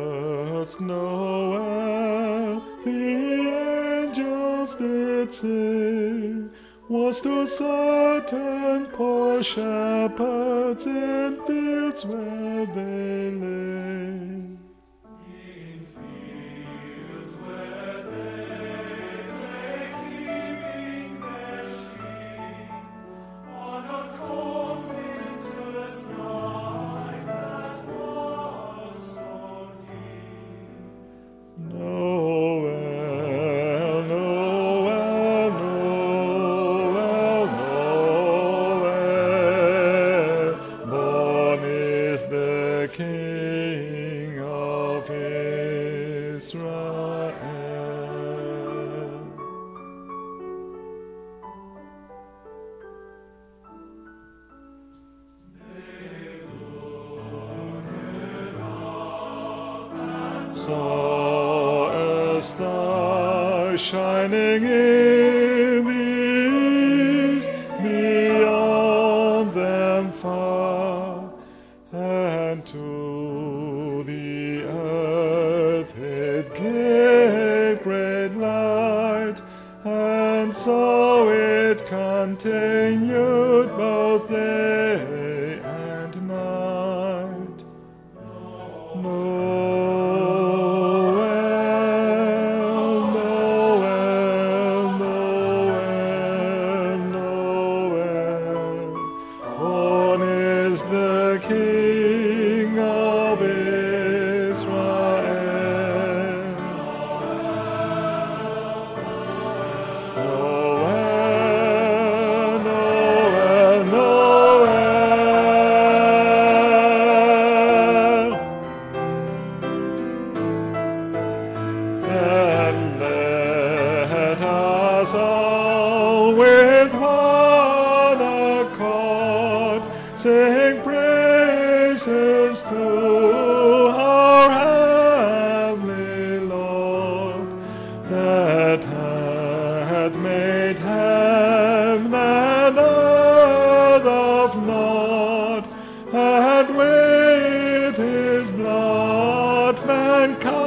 first Noel, the angels did sing, was to certain poor shepherds in fields where they lay. In fields where they lay, keeping their sheep, on a cold winter's night that was so deep. Noel, Noel, Noel, Noel, born is the King of Israel. Saw a star shining in the east, beyond them far, and to the earth it gave great light, and so it continued both day and night. Noel, Noel, Noel, Noel, born is the King of Israel. Noel, Noel, Noel. Then let us all with one accord sing praises to our heavenly Lord, that hath made heaven and earth of naught, and with his blood mankind